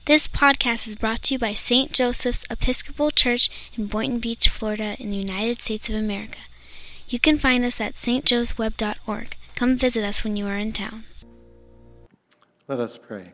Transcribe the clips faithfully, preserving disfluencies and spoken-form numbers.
This podcast is brought to you by Saint Joseph's Episcopal Church in Boynton Beach, Florida, in the United States of America. You can find us at s t joes web dot org. Come visit us when you are in town. Let us pray.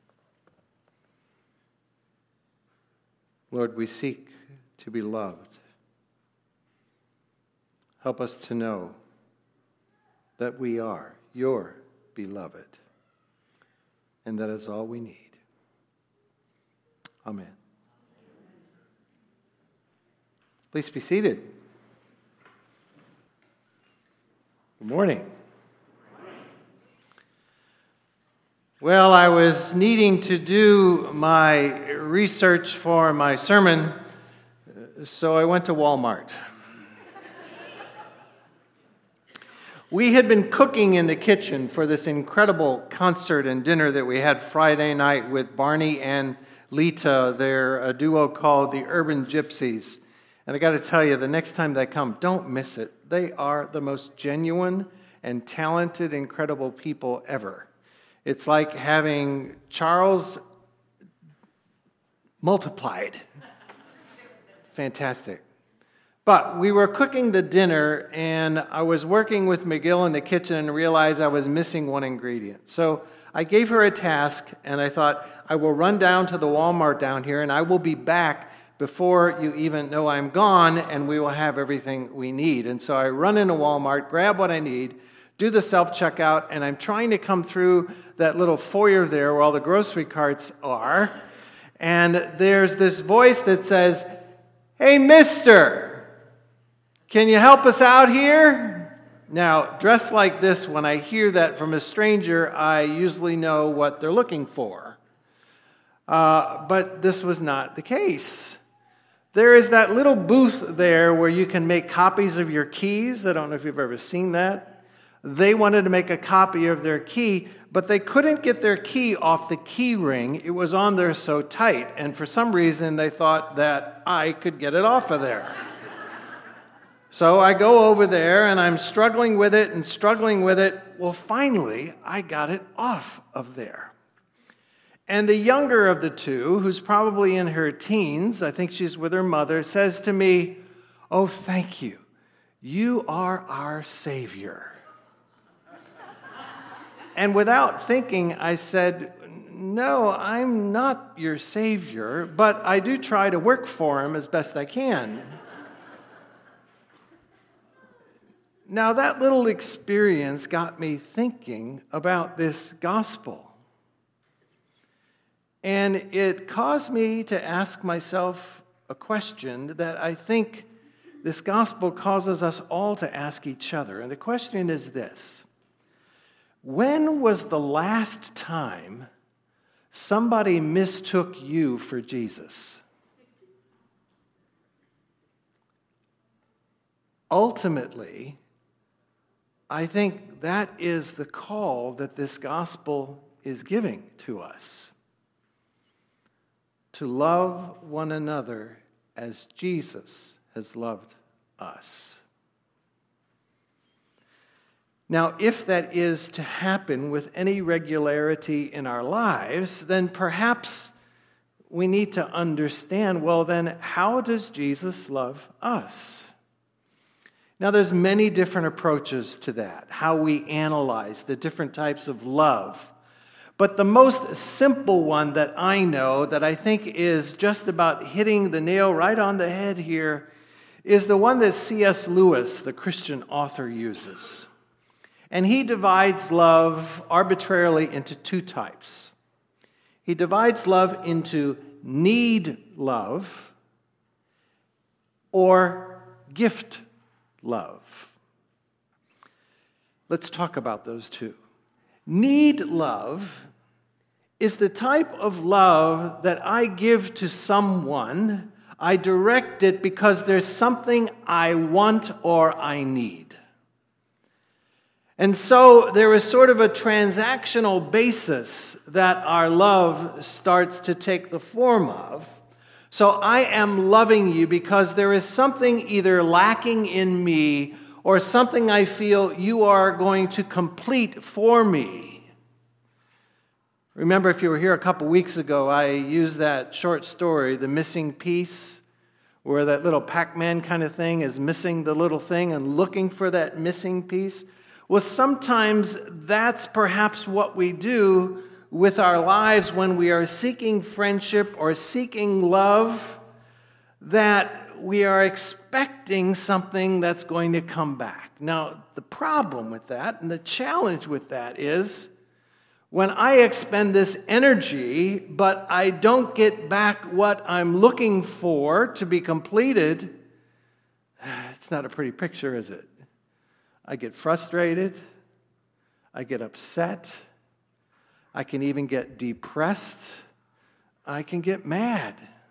Lord, we seek to be loved. Help us to know that we are your beloved, and that is all we need. Amen. Please be seated. Good morning. Well, I was needing to do my research for my sermon, so I went to Walmart. We had been cooking in the kitchen for this incredible concert and dinner that we had Friday night with Barney and Lita. They're a duo called the Urban Gypsies. And I got to tell you, the next time they come, don't miss it. They are the most genuine and talented, incredible people ever. It's like having Charles multiplied. Fantastic. But we were cooking the dinner, and I was working with McGill in the kitchen and realized I was missing one ingredient. So I gave her a task, and I thought, I will run down to the Walmart down here, and I will be back before you even know I'm gone, and we will have everything we need. And so I run into Walmart, grab what I need, do the self-checkout, and I'm trying to come through that little foyer there where all the grocery carts are, and there's this voice that says, "Hey, mister, can you help us out here?" Now, dressed like this, when I hear that from a stranger, I usually know what they're looking for. Uh, but this was not the case. There is that little booth there where you can make copies of your keys. I don't know if you've ever seen that. They wanted to make a copy of their key, but they couldn't get their key off the key ring. It was on there so tight, and for some reason they thought that I could get it off of there. So I go over there, and I'm struggling with it and struggling with it. Well, finally, I got it off of there. And the younger of the two, who's probably in her teens, I think she's with her mother, says to me, "Oh, thank you. You are our Savior." And without thinking, I said, "No, I'm not your Savior, but I do try to work for him as best I can." Now, that little experience got me thinking about this gospel. And it caused me to ask myself a question that I think this gospel causes us all to ask each other. And the question is this: when was the last time somebody mistook you for Jesus? Ultimately, I think that is the call that this gospel is giving to us. To love one another as Jesus has loved us. Now, if that is to happen with any regularity in our lives, then perhaps we need to understand, well, then, how does Jesus love us? Now, there's many different approaches to that, how we analyze the different types of love. But the most simple one that I know, that I think is just about hitting the nail right on the head here, is the one that C S Lewis, the Christian author, uses. And he divides love arbitrarily into two types. He divides love into need love or gift love. Let's talk about those two. Need love is the type of love that I give to someone. I direct it because there's something I want or I need. And so there is sort of a transactional basis that our love starts to take the form of. So I am loving you because there is something either lacking in me or something I feel you are going to complete for me. Remember, if you were here a couple weeks ago, I used that short story, The Missing Piece, where that little Pac-Man kind of thing is missing the little thing and looking for that missing piece. Well, sometimes that's perhaps what we do with our lives when we are seeking friendship or seeking love, that we are expecting something that's going to come back. Now, the problem with that and the challenge with that is when I expend this energy, but I don't get back what I'm looking for to be completed, it's not a pretty picture, is it? I get frustrated. I get upset. I can even get depressed. I can get mad.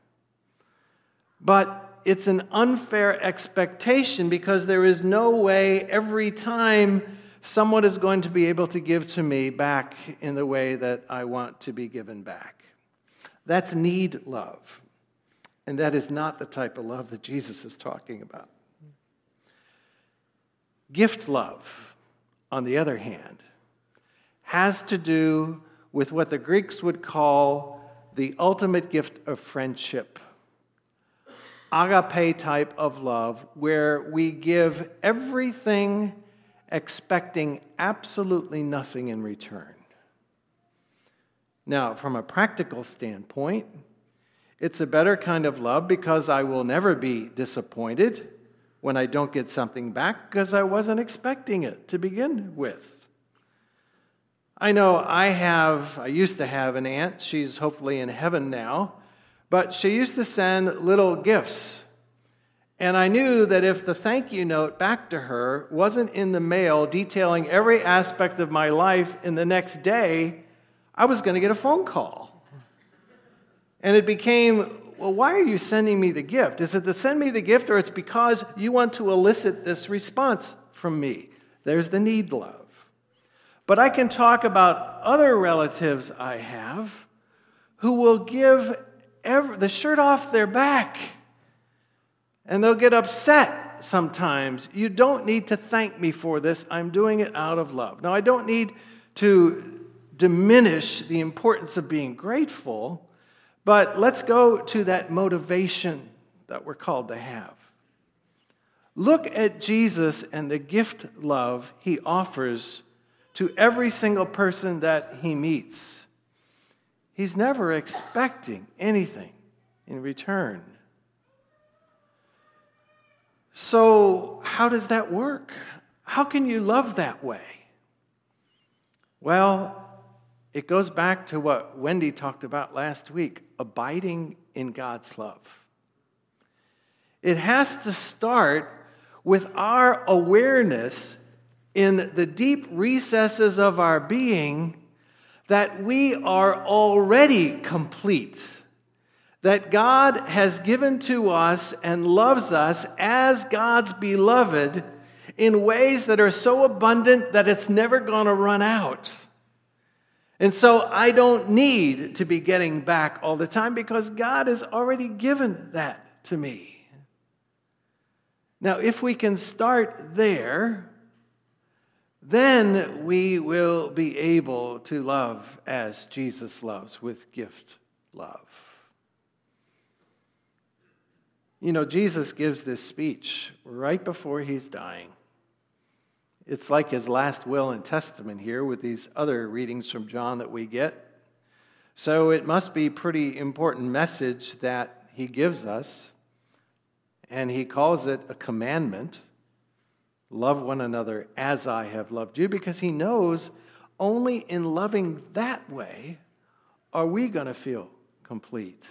But it's an unfair expectation because there is no way every time someone is going to be able to give to me back in the way that I want to be given back. That's need love. And that is not the type of love that Jesus is talking about. Gift love, on the other hand, has to do with what the Greeks would call the ultimate gift of friendship. Agape type of love, where we give everything expecting absolutely nothing in return. Now, from a practical standpoint, it's a better kind of love because I will never be disappointed when I don't get something back because I wasn't expecting it to begin with. I know I have, I used to have an aunt, she's hopefully in heaven now, but she used to send little gifts. And I knew that if the thank you note back to her wasn't in the mail detailing every aspect of my life in the next day, I was going to get a phone call. And it became, well, why are you sending me the gift? Is it to send me the gift, or it's because you want to elicit this response from me? There's the need love. But I can talk about other relatives I have who will give every, the shirt off their back. And they'll get upset sometimes. You don't need to thank me for this. I'm doing it out of love. Now, I don't need to diminish the importance of being grateful, but let's go to that motivation that we're called to have. Look at Jesus and the gift love he offers to every single person that he meets. He's never expecting anything in return. So, how does that work? How can you love that way? Well, it goes back to what Wendy talked about last week, abiding in God's love. It has to start with our awareness in the deep recesses of our being that we are already complete. That God has given to us and loves us as God's beloved in ways that are so abundant that it's never going to run out. And so I don't need to be getting back all the time because God has already given that to me. Now, if we can start there, then we will be able to love as Jesus loves, with gift love. You know, Jesus gives this speech right before he's dying. It's like his last will and testament here with these other readings from John that we get. So it must be a pretty important message that he gives us. And he calls it a commandment. Love one another as I have loved you, because he knows only in loving that way are we going to feel complete.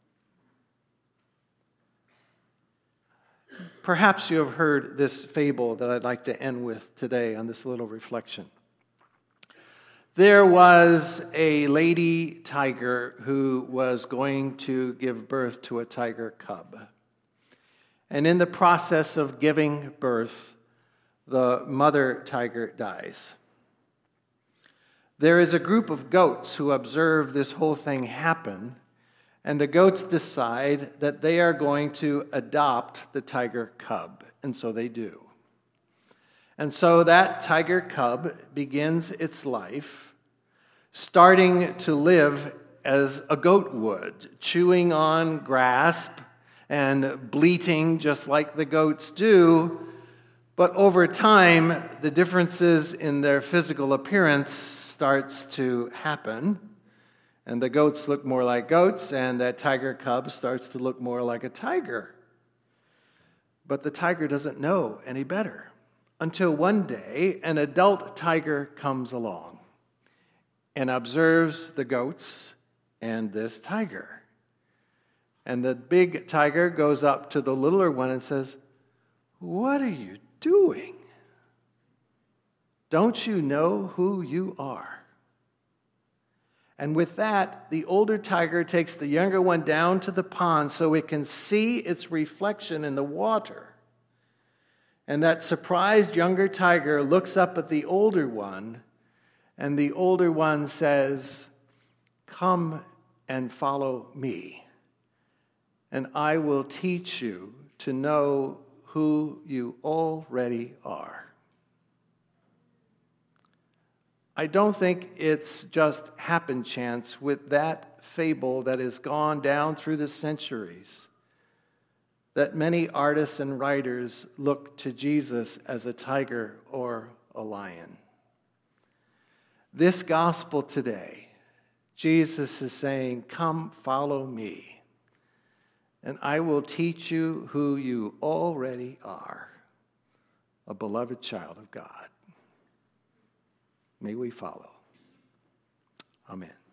Perhaps you have heard this fable that I'd like to end with today on this little reflection. There was a lady tiger who was going to give birth to a tiger cub. And in the process of giving birth, the mother tiger dies. There is a group of goats who observe this whole thing happen. And the goats decide that they are going to adopt the tiger cub. And so they do. And so that tiger cub begins its life starting to live as a goat would, chewing on grass and bleating just like the goats do. But over time, the differences in their physical appearance starts to happen. And the goats look more like goats, and that tiger cub starts to look more like a tiger. But the tiger doesn't know any better until one day an adult tiger comes along and observes the goats and this tiger. And the big tiger goes up to the littler one and says, "What are you doing? Don't you know who you are?" And with that, the older tiger takes the younger one down to the pond so it can see its reflection in the water. And that surprised younger tiger looks up at the older one, and the older one says, "Come and follow me, and I will teach you to know who you already are." I don't think it's just happen chance with that fable that has gone down through the centuries, that many artists and writers look to Jesus as a tiger or a lion. This gospel today, Jesus is saying, "Come, follow me, and I will teach you who you already are, a beloved child of God." May we follow. Amen.